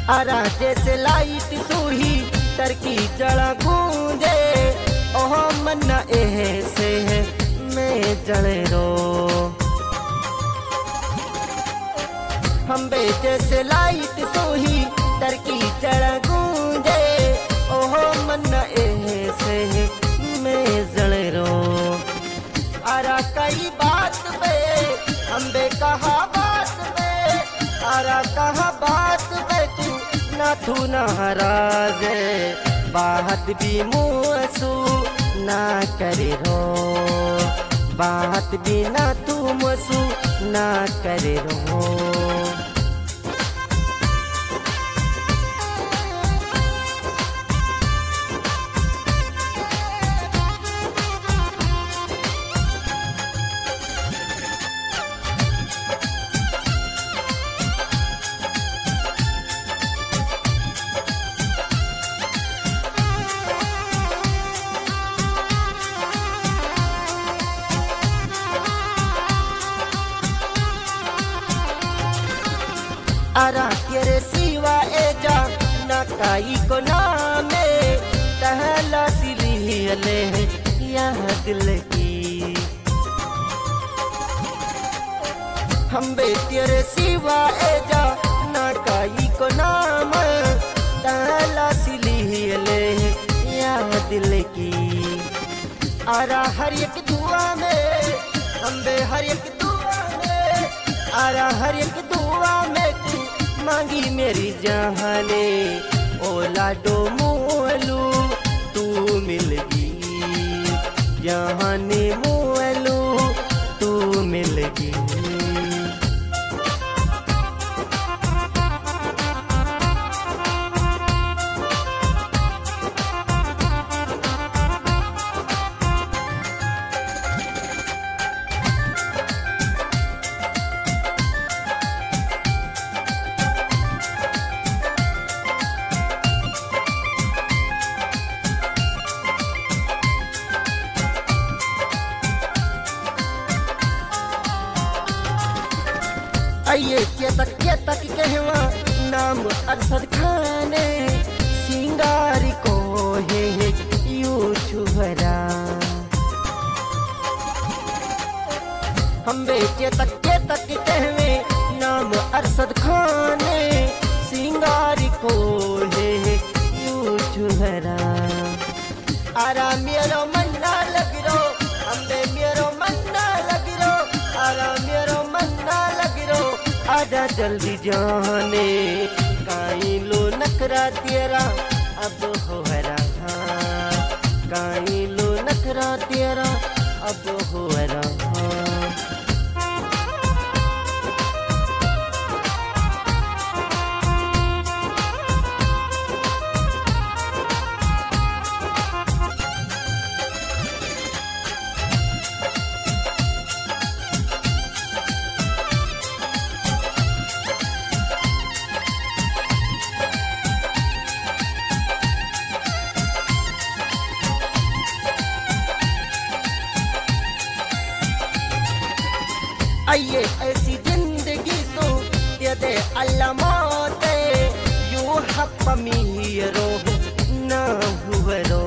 आरा जैसे लाइट सूही तरकी जड़ा गूंजे ओह मन ऐसे है मैं जले रो हम बे जैसे लाइट सूही तरकी जड़ा गूंजे ओह मन ऐसे है मैं जले रो आरा कई बात पे हम बे कहा बात पे आरा कहा बात पे तू ना तू नाराज बात भी मुँसू ना करे रो बात भी ना तू मुँसू ना करे रो आरा तेरे सिवा एजा ना काई को नामे तहला सिलियले यह दिल की हम बे तेरे सिवा एजा ना काई को नाम तहला सिलियले यह दिल की आरा हर एक दुआ में हम बे हर एक दुआ में आरा हर एक दुआ में मांगी मेरी जहाने ओला डो मोलू तू मिलगी जहाने मोलू तू मिलगी आइए के तक कहवा नाम अरसद खाने सिंगारी को है यू छुहरा हम बेचे तक कहवे नाम अरसद खाने सिंगारी को है यू छुहरा आरा मेरो मन्ना लग रो हम बे मेरो मन्ना लग रो आरा मेरो मन्ना लग रो आजा जल्दी जाने काई लो नखरा तेरा अब हो रहा काई लो नखरा तेरा अब हो रहा आइए ऐसी जिंदगी सो दे अल्लाह मौते यू हप मीरो ना हुवरो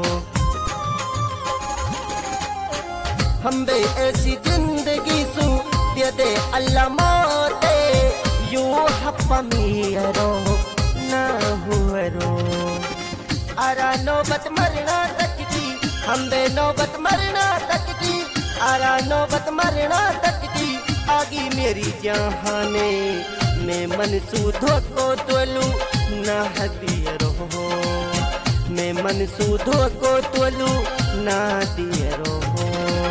हम बे ऐसी जिंदगी सो दे अल्लाह मौते यू हप मीरो ना हुवरो आरा नौबत मरना तक की हम बे नौबत मरना तक की आरा नौबत मरना तक की आगी मेरी जहाने मैं मन सूधो को तोलू ना दिए रहो मैं मन सूधो को तोलू ना दिए रहो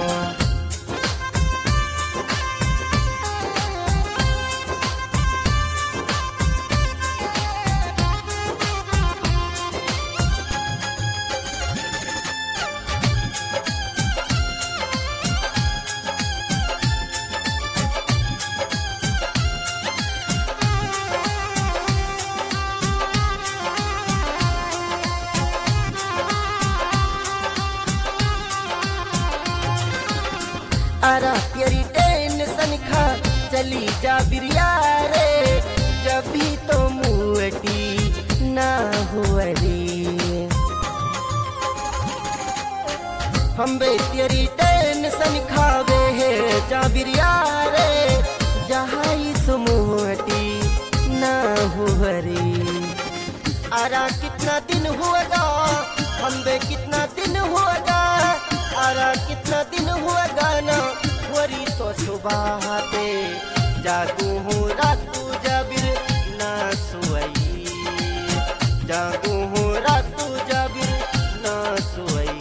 आरा तेरी टेंशन खा चली जा बिरिया रे जब भी तो मुँहटी हम बे तेरी टेंशन खावे है जाबिरिया रे जहाई सुमोटी ना हुरी। आरा कितना दिन होगा हम बे कितना दिन होगा आरा कितना दिन होगा ना हुरी तो सुबह पे जागू हूँ रातू जाबिर ना सोई जागू हूँ रातू जाबिर ना सोई।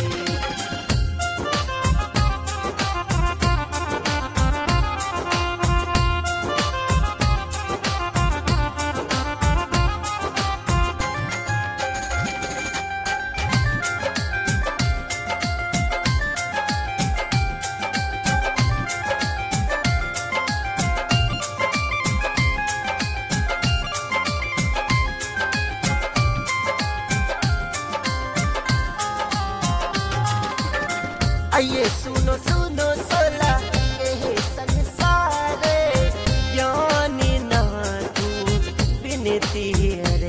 आइए सुनो सुनो सोला एहे संसारे ज्ञानी ना तू बिनती रे।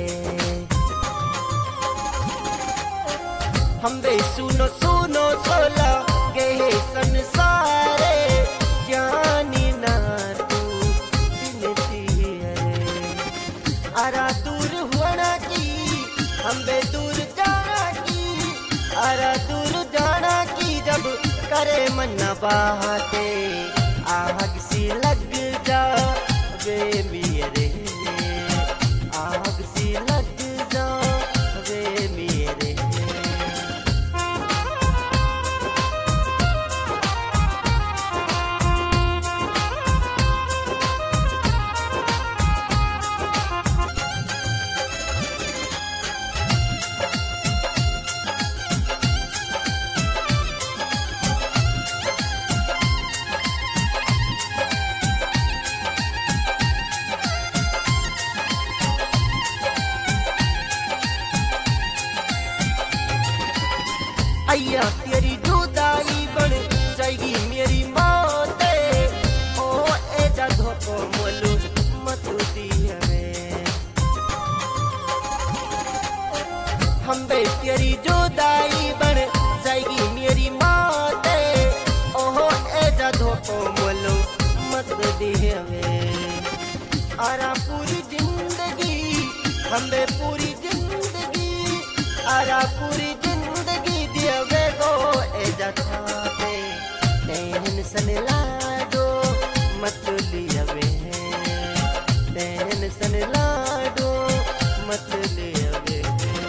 हम बे सुनो सुनो सोला एहे संसारे ज्ञानी ना तू बिनती रे। आरा दूर होना की हम बे दूर जाना की आरा दूर जाना की जब करे मन बाते आग सी लग जा वे मेरे आग सी लग जा वे मेरे। अय्या तेरी जुदाई बन जाएगी मेरी मौत ओ ए जगह को मोलू मत दिए हम बे तेरी जुदाई बन जाएगी मेरी मौत ओ ए जगह को मोलू मत दिए। आरा पूरी जिंदगी हम बे पूरी जिंदगी आरा पूरी जिंदगी दिए गो ए जाते टेंशन लाडो मत लियावे टेंशन लाडो मत लियावे।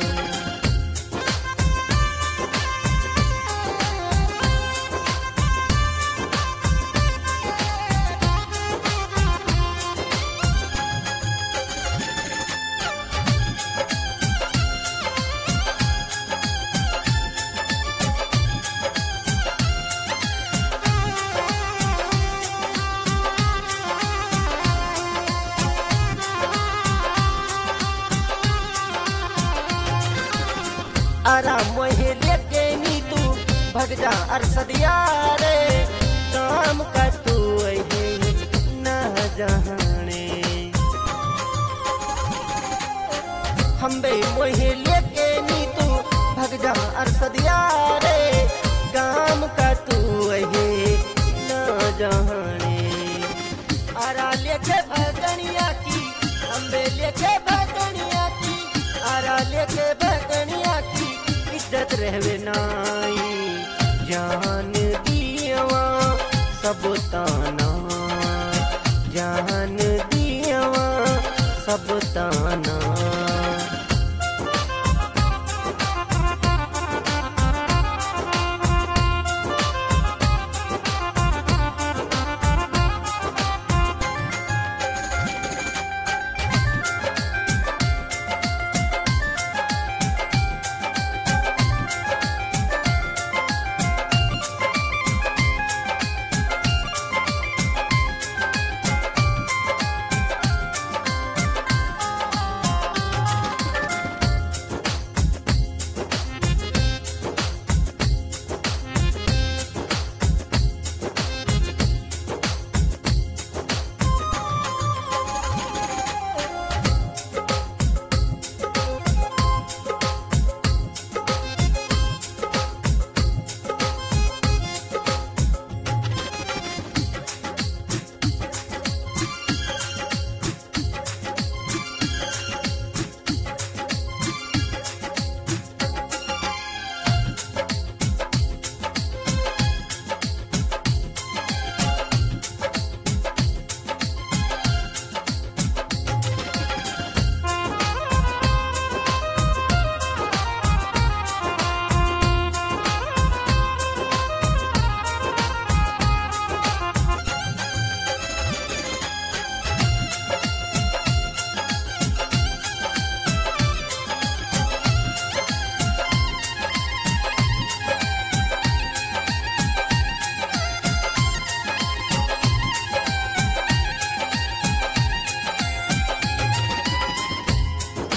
आरा मोहे लेके नी तू भग जा अरसद यारे काम का तू ना जाने। हम बे मोहे लेके नी तू भग जा अरसद यारे काम का तू ना जाने। आरा लेके भगनिया की हम बे लेके भगनिया की आरा लेके भगनिया की इज्जत रहवे नाई जान दियवा सब ताना जान दियवा सब ताना।